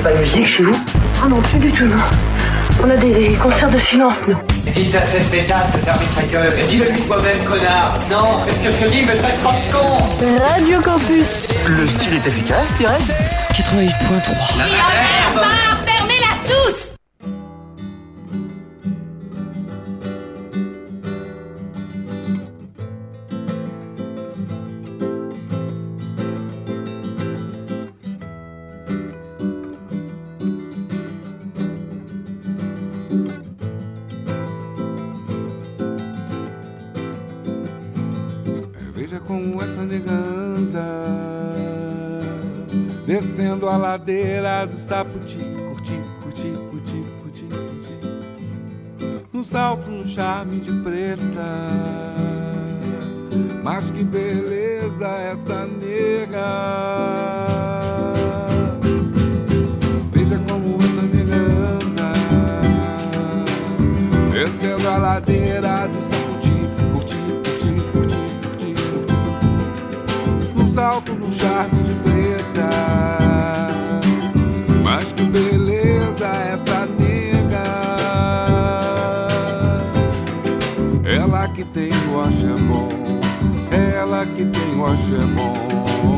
pas de musique chez vous? Ah non, plus du tout, non. On a des concerts de silence, nous. Dites à cette pétasse de fermer sa gueule. Et dis-le toi-même, connard. Non, fais ce que je te dis, mais faites pas de con. Radio Campus. Le style est efficace, je dirais. 88.3. La merde. Fermez-la tous. Como essa nega anda descendo a ladeira do Saputi, curti, curti, curti, curti, curti. No salto, no charme de preta. Mas que beleza essa nega. Veja como essa nega anda descendo a ladeira do Saputi. Salto no charme de preta. Mas que beleza essa nega. Ela que tem o axé bom, ela que tem o axé bom.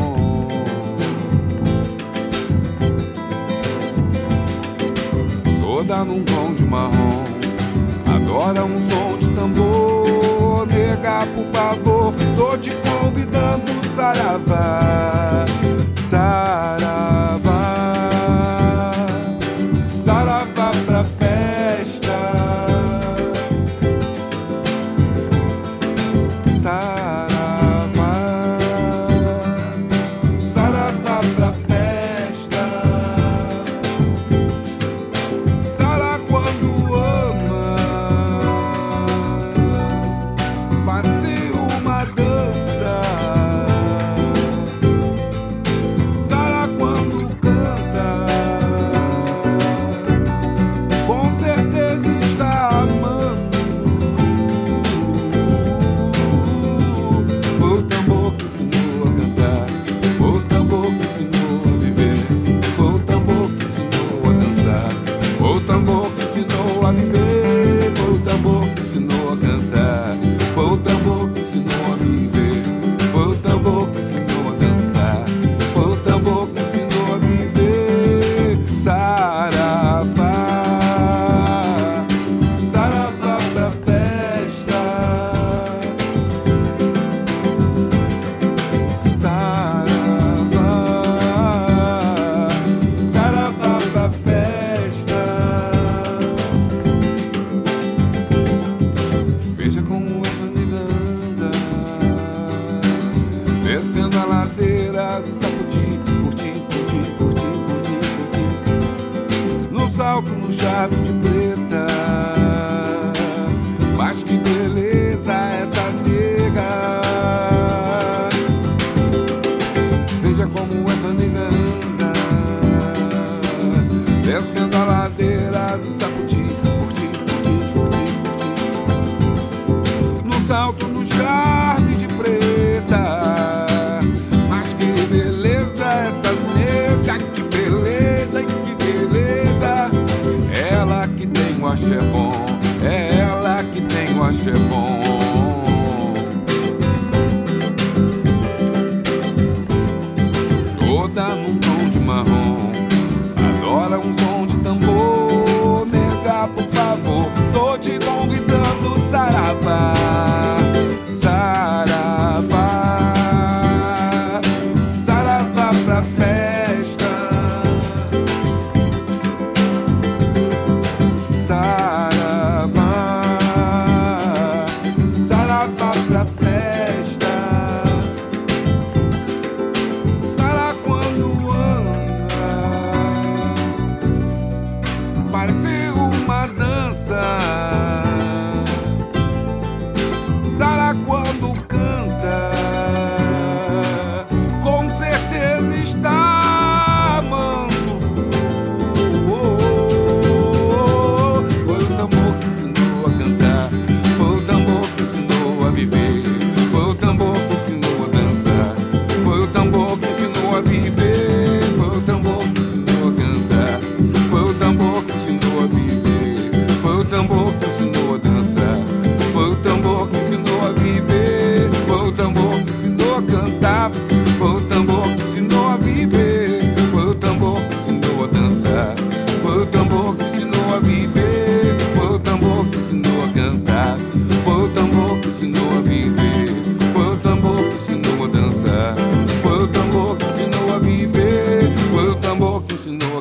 Toda num tom de marrom, adora um som de tambor. Nega, por favor, tô te convidando. Saravá, saravá, saravá pra festa. Saravá, saravá pra festa. Sara quando ama, parece uma dança.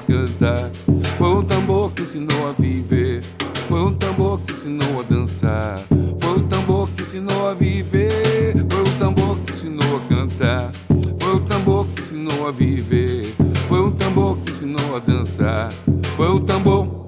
cantar. Foi o tambor que ensinou a viver. Foi o tambor que ensinou a dançar. Foi o tambor que ensinou a viver. Foi o tambor que ensinou a cantar. Foi o tambor que ensinou a viver. Foi o tambor que ensinou a dançar. Foi o tambor.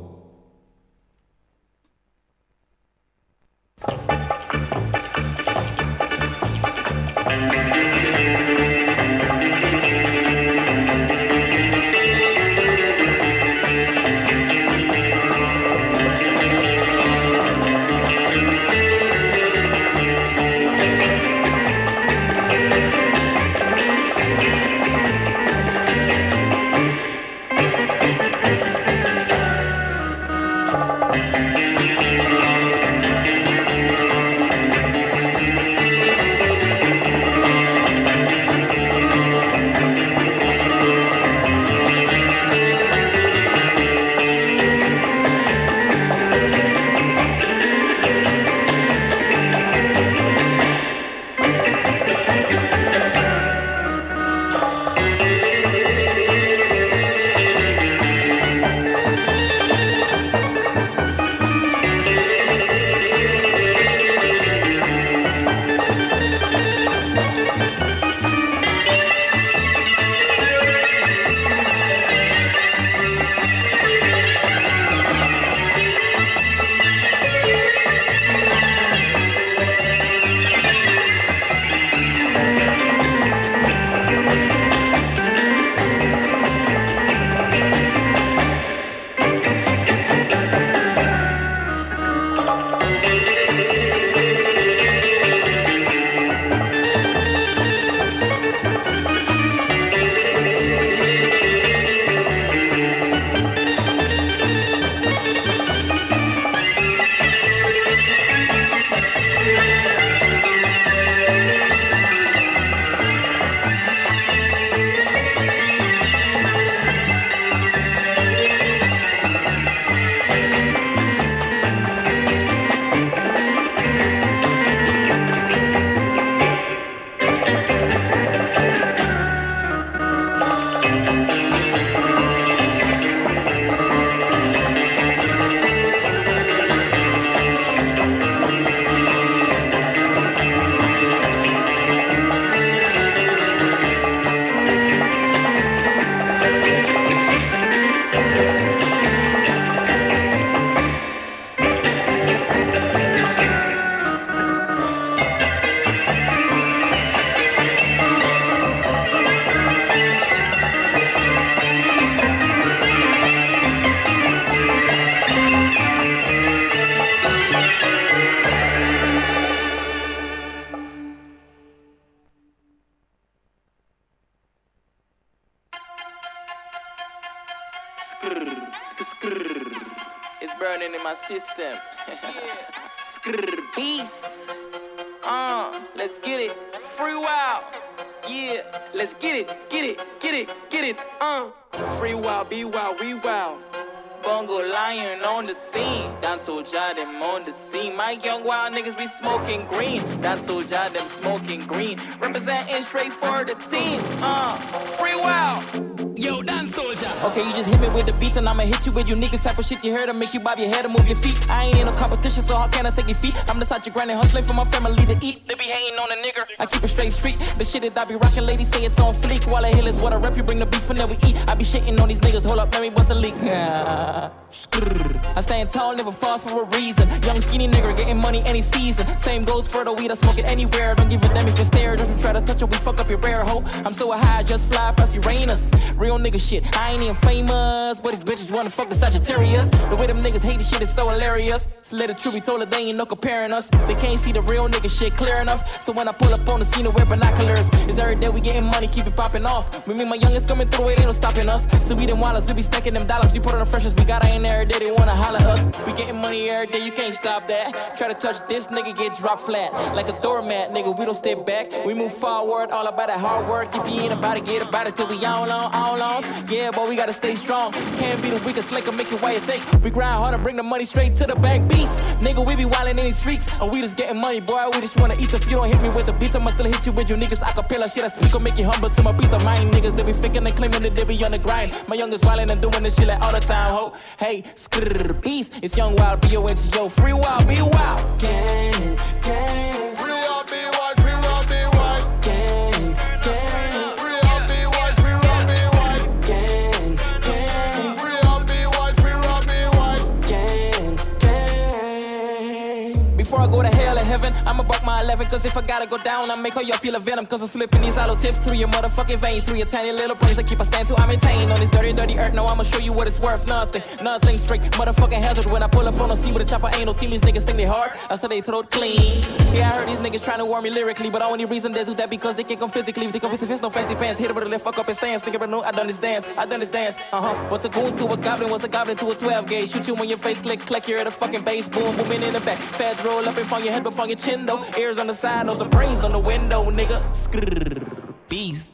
It's burning in my system. Peace. Let's get it. Free wild. Yeah, let's get it. Get it. Get it. Get it. Free wild, be wild, we wild. Bongo lion on the scene. Dance so ja them on the scene. My young wild niggas be smoking green. Dance so ja them smoking green. Representing straight for the team. Free wild. Yo, dance soldier. Okay, you just hit me with the beat, and I'ma hit you with you niggas type of shit you heard. I make you bob your head and move your feet. I ain't in no competition, so how can I take your feet? I'm the side you grinding, hustling for my family to eat. They be hating on a nigga. I keep it straight street. The shit that I be rocking, ladies say it's on fleek. While I heal is what I rep, you bring the beef and then we eat. I be shitting on these niggas, hold up, let me bust a leak. I stand tall, never fall for a reason. Young skinny nigga getting money any season. Same goes for the weed, I smoke it anywhere. Don't give a damn if you stare, just try to touch it, we fuck up your rare hoe. I'm so high, just fly past Uranus. Real nigga shit, I ain't even famous, but these bitches wanna fuck the Sagittarius. The way them niggas hate this shit is so hilarious. So let the truth be told, that they ain't no comparing us. They can't see the real nigga shit clear enough. So when I pull up on the scene, I wear binoculars. It's every day we getting money, keep it popping off. When me and my youngest coming through, it ain't no stopping us. So we them wallets, we be stacking them dollars. We put on the freshest, we got in every day, they wanna holler us. We getting money every day, you can't stop that. Try to touch this, nigga get dropped flat. Like a doormat, nigga, we don't step back. We move forward, all about that hard work. If you ain't about it, get about it till we all on. Yeah, boy, we gotta stay strong. Can't be the weakest link or make it why you think. We grind hard and bring the money straight to the bank. Beast, nigga, we be wildin' in these streets. And we just getting money, boy, we just wanna eat. If you don't hit me with the beats, I'ma still hit you with you niggas. Acapella shit I speak will make you humble to my beats of mine. Niggas, they be faking and claiming that they be on the grind. My youngest wildin' and doing this shit like all the time, ho. Hey, beast, it's Young Wild, B-O-N-G-O, free wild, be wild. Gang, gang. Free wild, be wild, free wild, be wild. Gang, gang. Free wild, be wild, free wild, be wild. Gang, gang. Free wild, be wild, free wild, be wild. Gang, gang. Before I go to hell or heaven, I'ma buck my 11. Cause if I gotta go down, I make all y'all feel a venom. Cause I'm slipping these hollow tips through your motherfucking veins. Through your tiny little brains that keep a stand to I maintain. On this dirty, dirty earth, now I'ma show you what it's worth. Nothing, nothing straight, motherfucking hazard. When I pull up on a sea with a chopper, ain't no team. These niggas think they hard, I said they throat clean. Yeah, I heard these niggas trying to warn me lyrically, but the only reason they do that because they can't come physically. If they come face no fancy pants, hit it with a left, fuck up and stance. Think about no, I done this dance, What's a goon to a goblin, what's a goblin to a 12 gauge? Shoot you when your face click, click, you're at a fucking bass, boom, booming in the back. Feds roll up in front of your head, but from your chin though. Ears on the side, no some brains on the window, nigga. Skrrr, beast.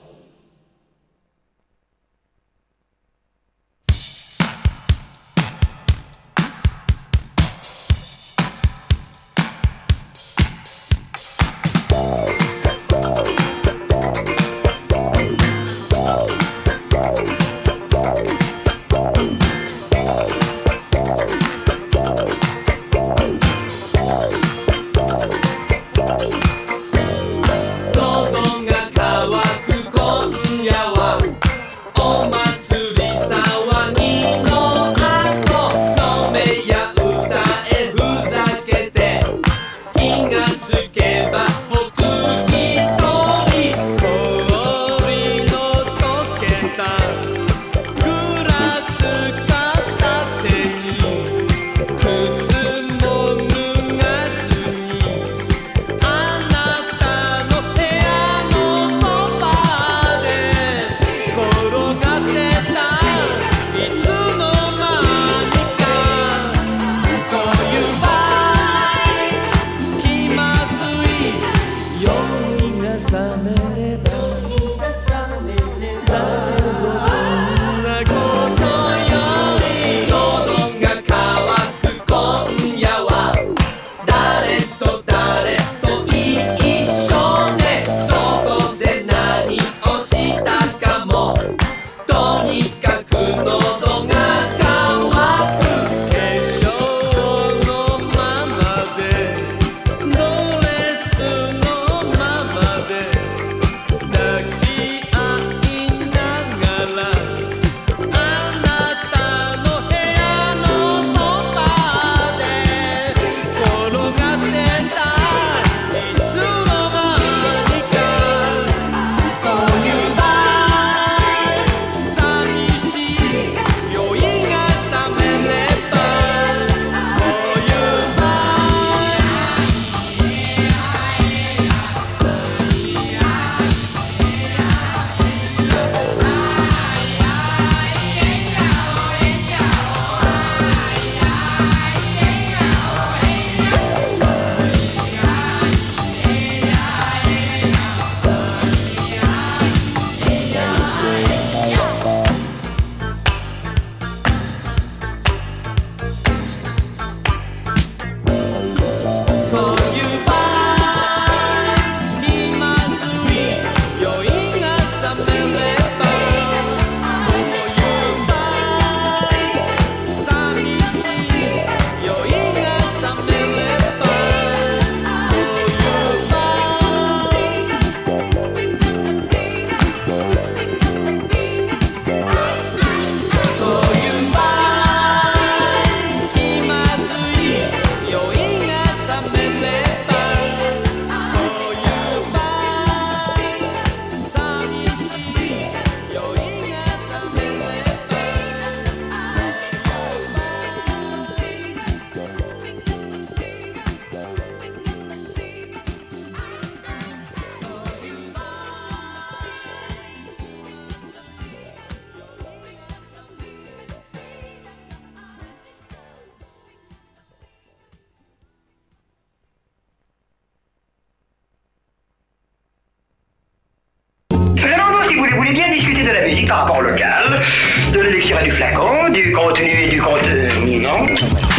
Si vous voulez bien discuter de la musique par rapport au local, de l'élection dirais du flacon, du contenu et du contenu, non?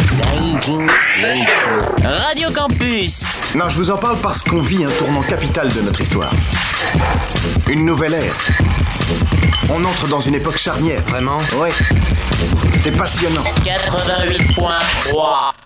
Radio Campus. Non, je vous en parle parce qu'on vit un tournant capital de notre histoire. Une nouvelle ère. On entre dans une époque charnière. Vraiment? Ouais. C'est passionnant. 88.3.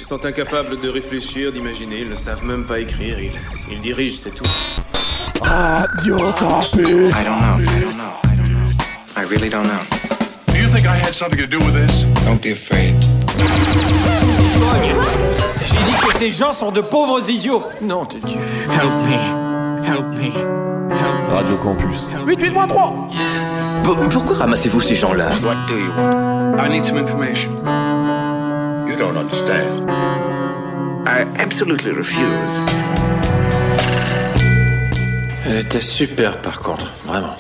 sont incapables de réfléchir, d'imaginer, ils ne savent même pas écrire, ils dirigent, c'est tout. Radio Campus. I don't know. I really don't know. Do you think I had something to do with this? Don't be afraid. J'ai dit que ces gens sont de pauvres idiots. Nom de Dieu. Help me. Help me. Radio Campus 88.3. Pourquoi ramassez-vous ces gens-là? What do you want? I need some information. You don't understand. I absolutely refuse. Elle était super par contre, vraiment.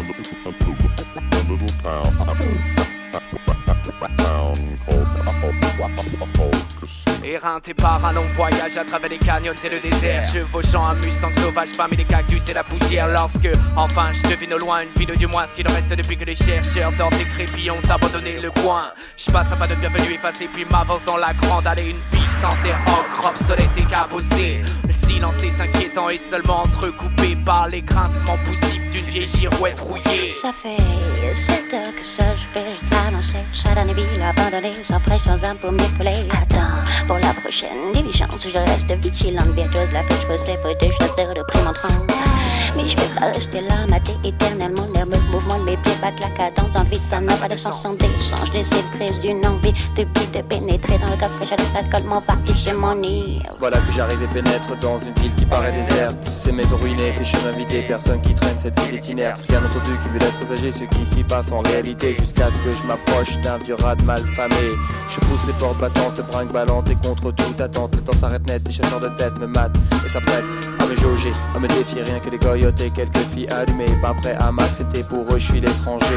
town called Éreinté par un long voyage à travers les canyons et le désert, chevauchant un Mustang sauvage parmi les cactus et la poussière. Lorsque enfin je devine au loin une ville, ou du moins ce qu'il en reste depuis que les chercheurs dans des crépis ont abandonné le coin. Je passe un pas de bienvenue effacé puis m'avance dans la grande allée. Une piste en terre ocre, obsolète et cabossée. Le silence est inquiétant et seulement entrecoupé par les grincements poussifs d'une vieille girouette rouillée. Ça fait 7 heures que seul je vais avancer. Chaque ville abandonnée, sans fraîche dans un paume décollé. Attends, pour la prochaine diligence, je reste vigilante, bientôt la fête, je faisais pour des chasseurs de primes en transe. Mais je vais pas rester là, mater éternellement nerveux mouvement de mes pieds, battre la cadence, envie, ça n'a pas de sens sans d'échange, les prises d'une envie de pénétrer dans le coffre, chaque alcool m'envahit chez mon nid. Voilà que j'arrive et pénètre dans une ville qui paraît déserte. Ces maisons ruinées, ces chemins vidés, personne qui traîne cette ville est inerte. Rien entendu qui me laisse présager ce qui s'y passe en réalité, jusqu'à ce que je m'approche d'un vieux rat mal famé. Je pousse les portes battantes, brinque-ballante et contre toute attente, le temps s'arrête net, les chasseurs de tête me matent et s'apprêtent à me jauger, à me défier, rien que des goyotes et quelques filles allumées, pas prêt à m'accepter, pour eux je suis l'étranger.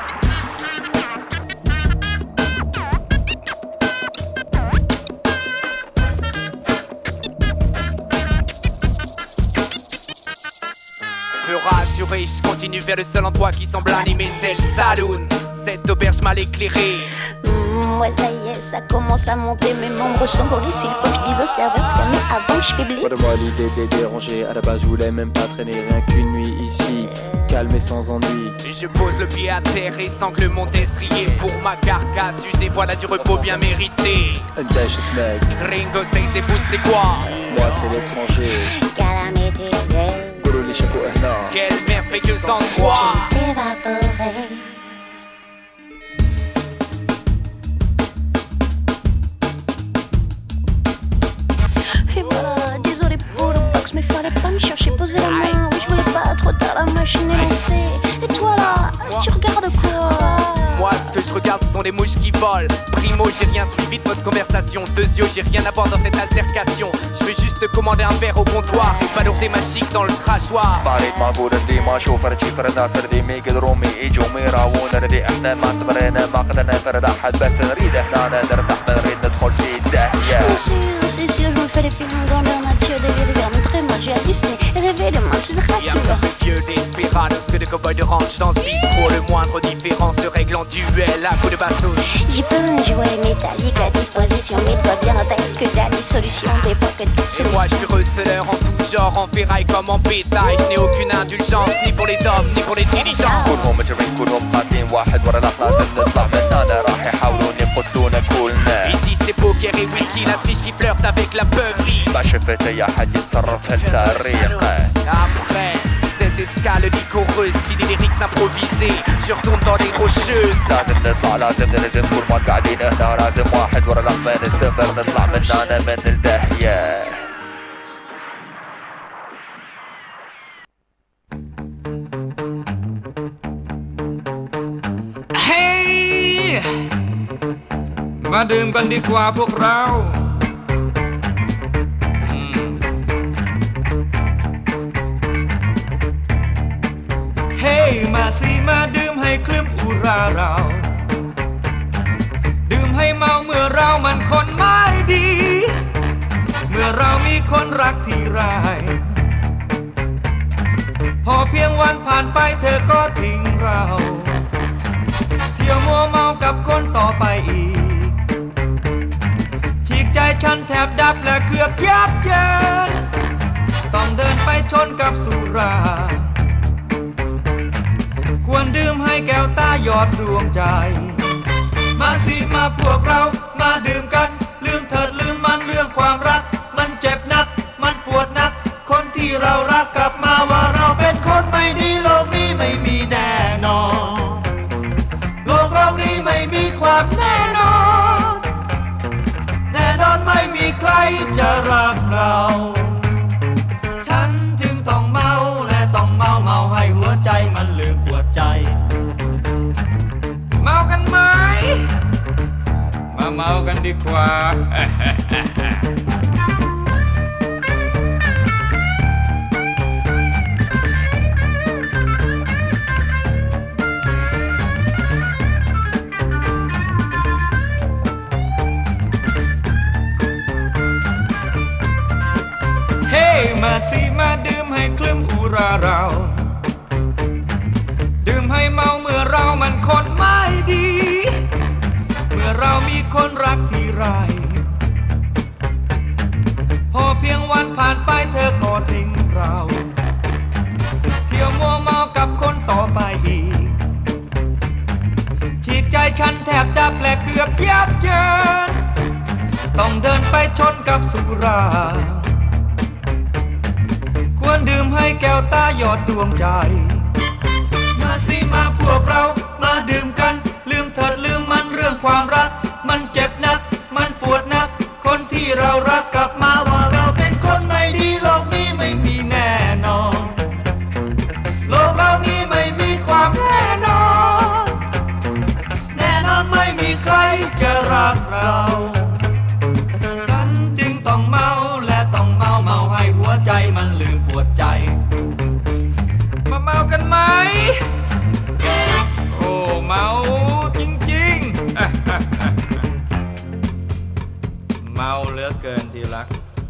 Peu rassuré, je continue vers le seul endroit qui semble animé, c'est le saloon. Cette auberge mal éclairée. Ouais, ça y est, ça commence à monter, mes membres sont brûlés. S'il faut que je dise au serveur de se calmer avant que je publie. Pas de moi l'idée de les déranger, à la base je voulais même pas traîner, rien qu'une nuit ici, calme et sans ennui. Je pose le pied à terre et sangle mon destrier pour ma carcasse usée, voilà du repos bien mérité. Un delicious mec. Ringo 6 et vous c'est quoi? Moi c'est l'étranger. Calamité. Quel merveilleux endroit. Évaporé. Et voilà, désolé pour le box, mais fallait pas me chercher, poser la main. Oui, je voulais pas trop tard, la machine est lancée. Et toi là, tu regardes quoi? Moi, ce que je regarde, ce sont des mouches qui volent. Primo, j'ai rien suivi de votre conversation. Deuxio, j'ai rien à voir dans cette altercation. Je veux juste commander un verre au comptoir et balourder ma chic dans le crachoir. C'est sûr, je me fais des films grandeur nature, des rivières montrées, moi j'ai halluciné, rêvé de minces de Y'a plus vieux desperados que de cow-boys de ranch dans ce bistrot. Le moindre différence se règle en duel à coups de bateau. J'ai pas un jouet métallique à disposition, mais toi bien en tête que t'as des solutions, des pockets de solutions. Et moi je suis receleur en tout genre, en ferraille comme en bétail. Je n'ai aucune indulgence, ni pour les hommes, ni pour les diligences. Ici c'est poker et whisky, la triche qui flirte avec la beuverie. Après cette escale licoreuse qui des lyrics improvisés, je retourne dans les rocheuses. Hey มาดื่มกันดีกว่าพวกเรามาสิมาดื่มให้เคลื่อนอุราเราดื่มให้เมาเมื่อเรามันคนไม่ดีเมื่อเรามีคนรักที่ร้ายพอเพียงวันผ่านไปเธอก็ทิ้งเราเที่ยวมัวเมากับคนต่อไปอีกฉีกใจฉันแทบดับและเกือบยับเยินต้องเดินไปชนกับสุราควรดื่มให้แก้วตายอดดวงใจมาสิมาพวกเรามาดื่มกันลืมเถิดลืมมันเรื่องความรักมันเจ็บนักมันปวดนักคนที่เรารักกลับมาว่าเราเป็นคนไม่ดีโลกนี้ไม่มีแน่นอนโลกเรานี้ไม่มีความแน่นอนแน่นอนไม่มีใครจะรักเราฉันจึงต้องเมาและต้องเมาให้หัวใจมันลืมปวดใจเมากันไหมมาเมากันดีกว่ามาสิมาดื่มให้คลึ้มอุราเราดื่มให้เมาเมื่อเรามันคนไม่ดีเมื่อเรามีคนรักที่ไรพอเพียงวันผ่านไปเธอก็ทิ้งเราเที่ยวมัวเมากับคนต่อไปอีกฉีกใจฉันแทบดับและเกือบยับเยินต้องเดินไปชนกับสุราควรดื่มให้แก้วตายอดดวงใจมาสิมาพวกเรามาดื่มกันลืมเถิดลืมมันเรื่องความรักมันเจ็บนักมันปวดนักคนที่เรารักกลับมาว่าเราเป็นคนไม่ดีโลกนี้ไม่มีแน่นอนโลกเรานี้ไม่มีความแน่นอนแน่นอนไม่มีใครจะรักเราฉันจึงต้องเมาและต้องเมาให้หัวใจมันลืมปวดใจมาเมากันไหมโอ้เมาจริงๆเมาเหลือเกินที่รัก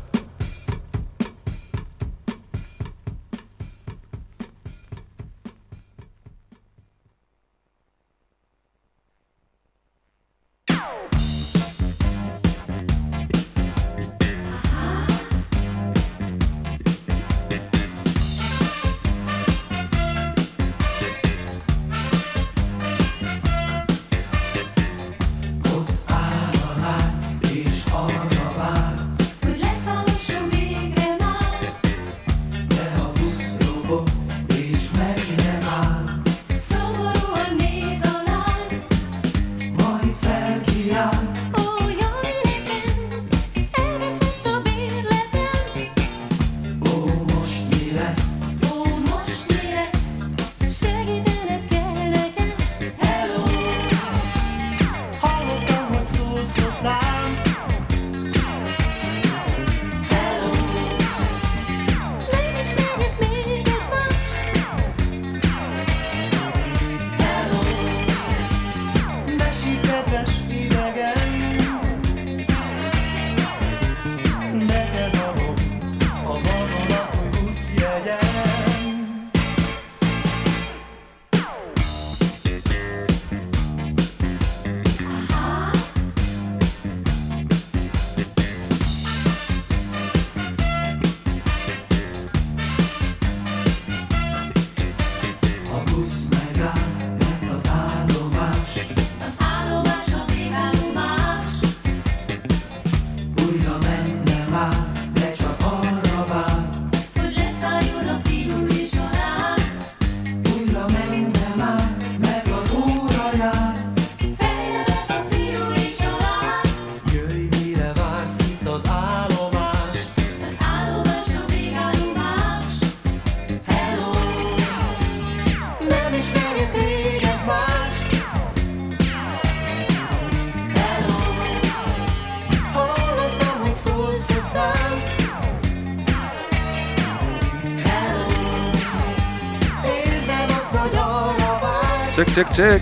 Check.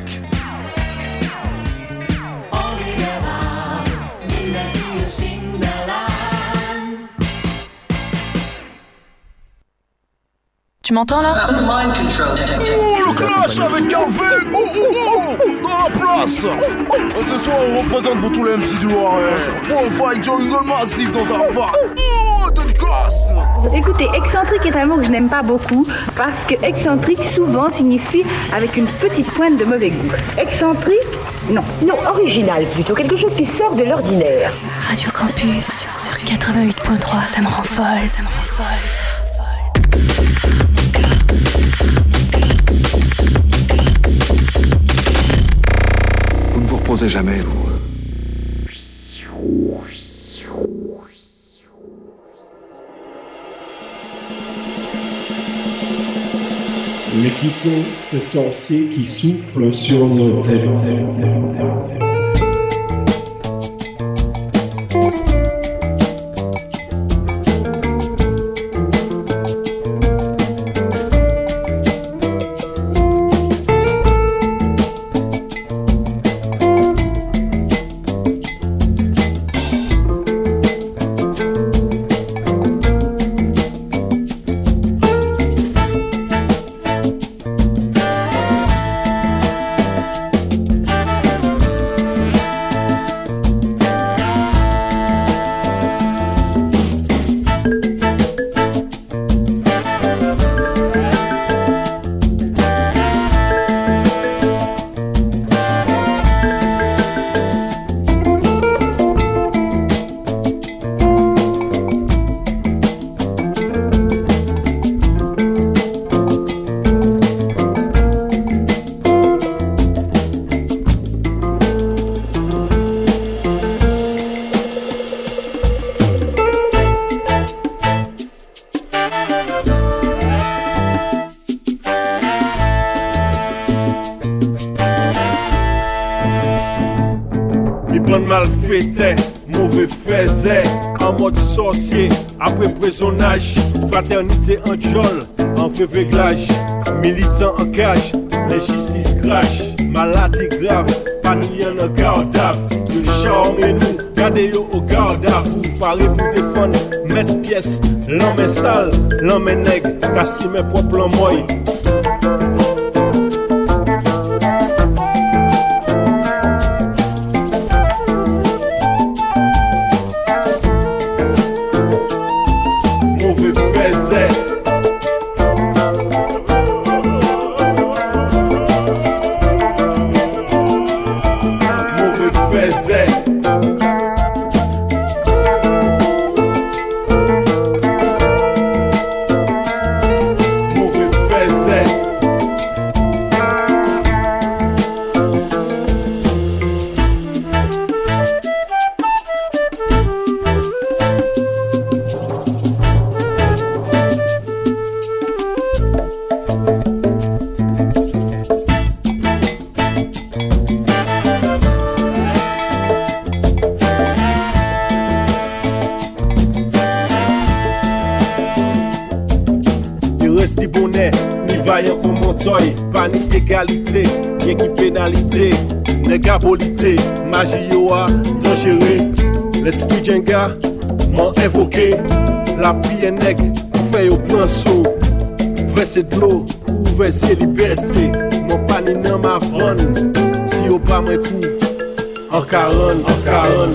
Tu m'entends là? Oh, le clash avec un V. Dans la place. Ce soir on représente pour tous les MC du Warrior. Pour fight jungle massif dans ta face. Écoutez, excentrique est un mot que je n'aime pas beaucoup parce que excentrique souvent signifie avec une petite pointe de mauvais goût. Excentrique, non, original plutôt, quelque chose qui sort de l'ordinaire. Radio Campus sur 88.3, ça me rend folle. Vous ne vous reposez jamais, vous. Mais qui sont ces sorciers qui soufflent sur nos têtes? fêtait, mauvais faisait, en mode sorcier, après prisonnage, paternité en jol, en réglage, militant en cage, l'injustice crash, maladie grave, panouillant en garde à vue, le charme et nous, gardez yo au garde à vous, paré pour défendre, mettre pièce, l'homme est sale, l'homme est nègre, casser mes propres l'enmoy. Égalité, bien qui pénalité, négabolité, magie yoa, dangereux, l'esprit Jenga, m'en évoqué, la pluie est nègre, fait au plan saut, vrai c'est de l'eau, ouvert c'est liberté, mon panier dans ma vanne, si au pas mes coups, en 40, en 40.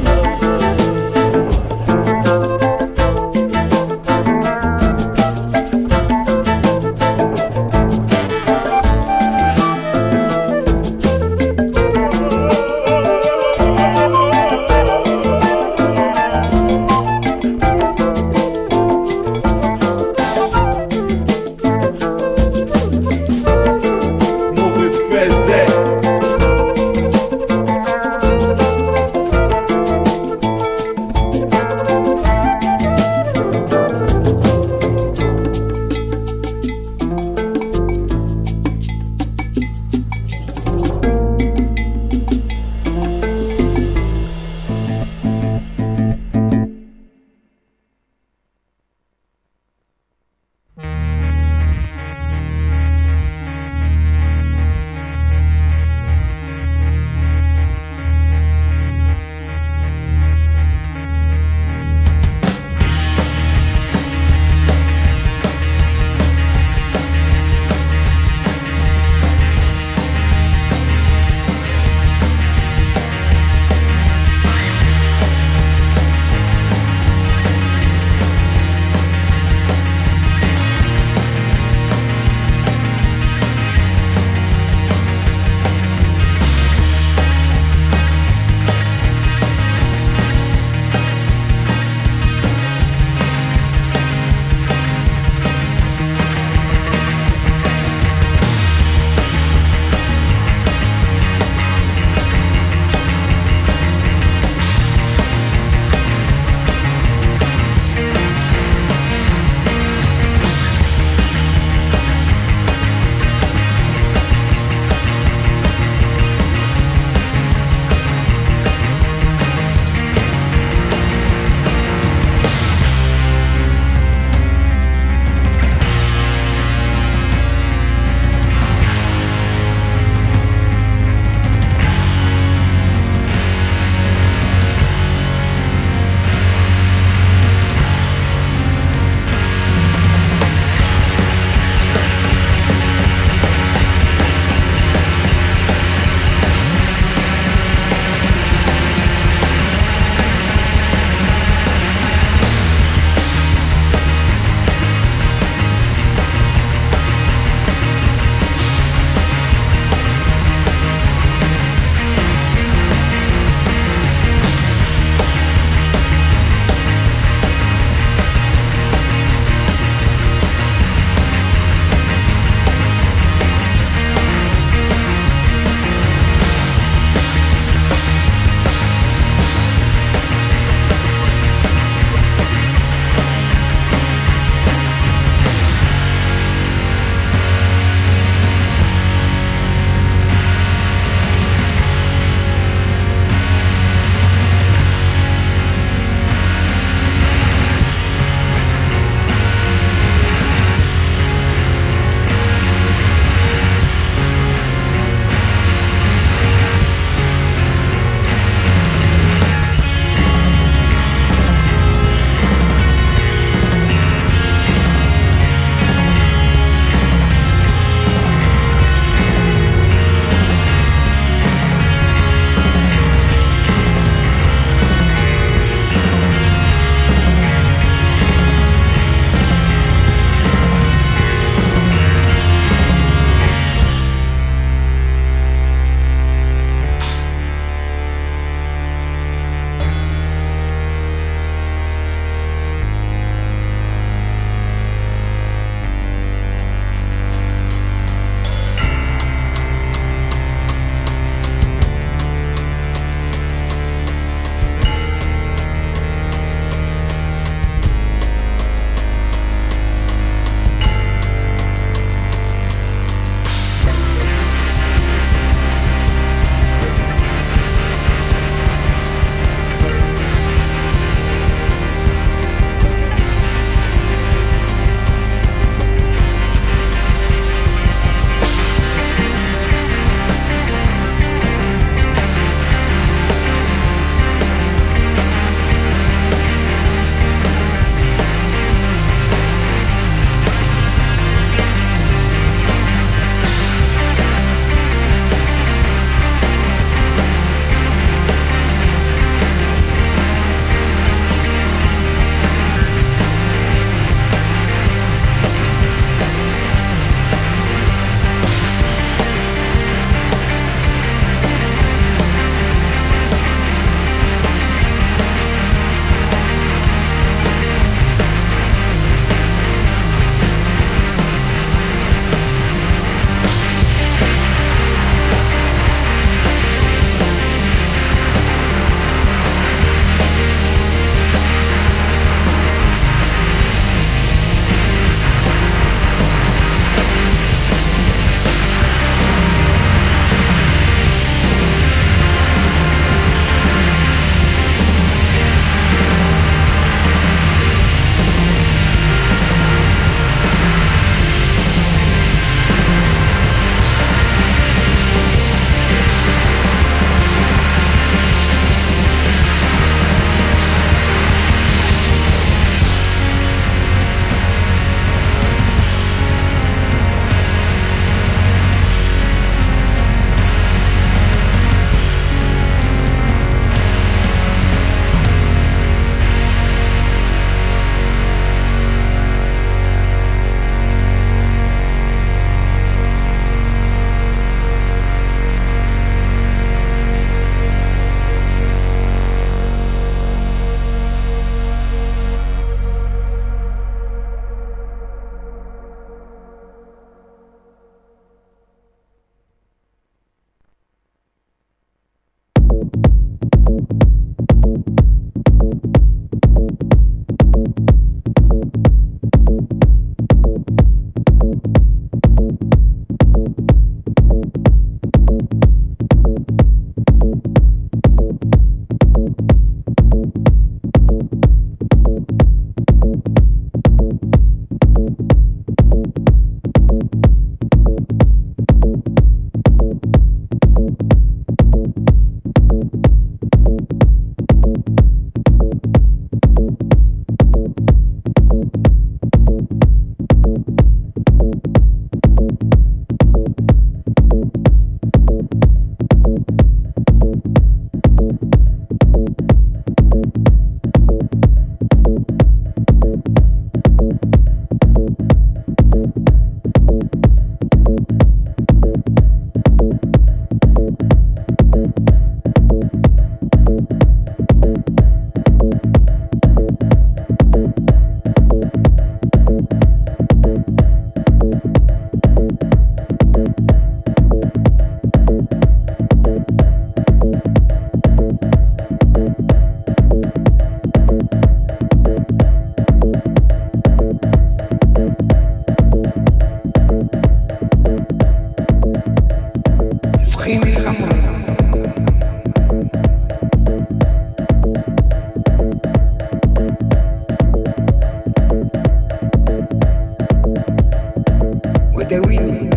Adewini.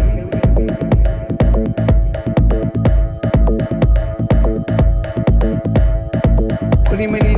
Putting many